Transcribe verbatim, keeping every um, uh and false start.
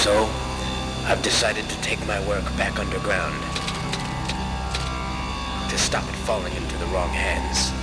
So, I've decided to take my work back underground to stop it falling into the wrong hands.